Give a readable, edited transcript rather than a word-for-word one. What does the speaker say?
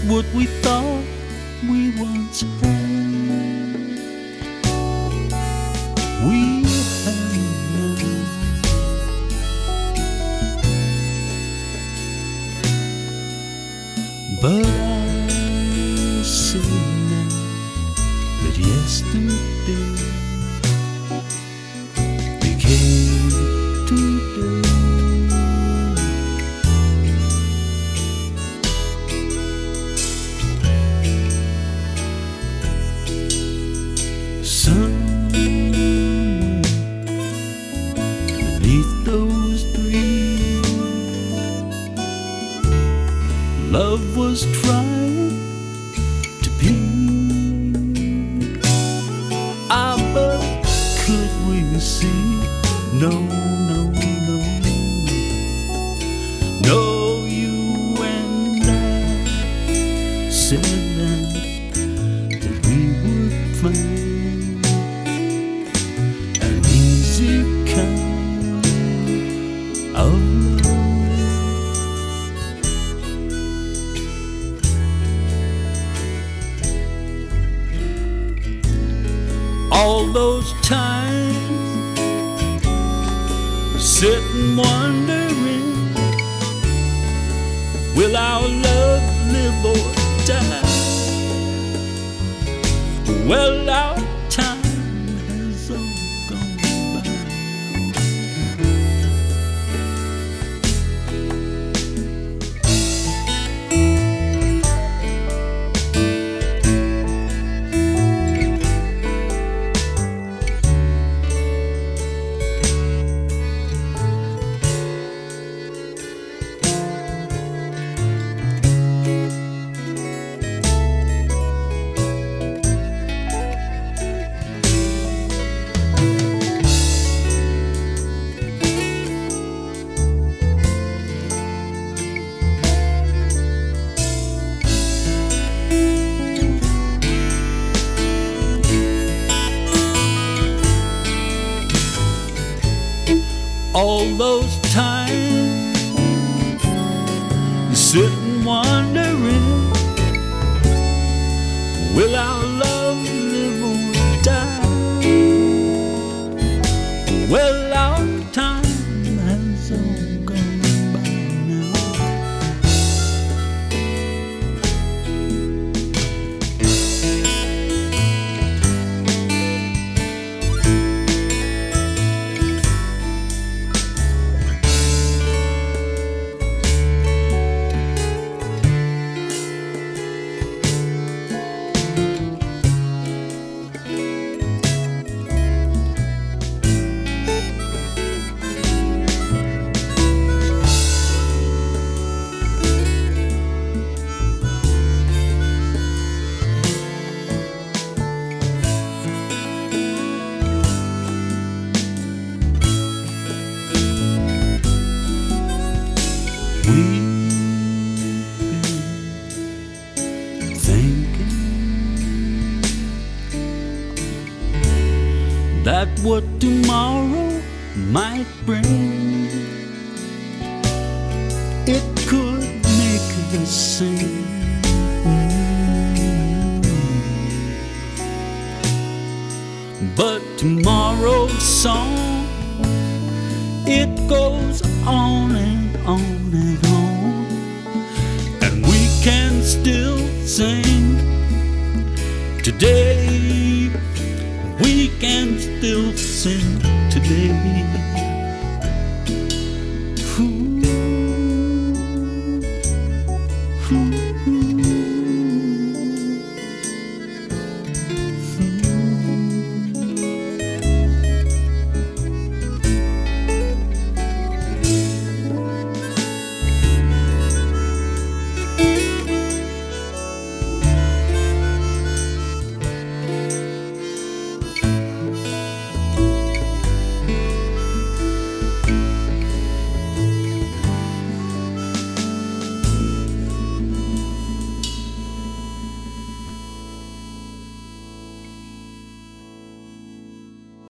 what we thought we once had. We have none. But I say now that yesterday became today. Somewhere beneath those trees, love was trying to be. Ah, but could we see? No, no, no. No, you and I said that we would find an easy kind of love. All those times sitting wondering, will our love live or die? Well, our time has all gone by. All those times sitting wondering, will our love live or die? Well, our time has all gone by now. That what tomorrow might bring, it could make us sing. But tomorrow's song, it goes on and on and on, and we can still sing today. We can still sing today.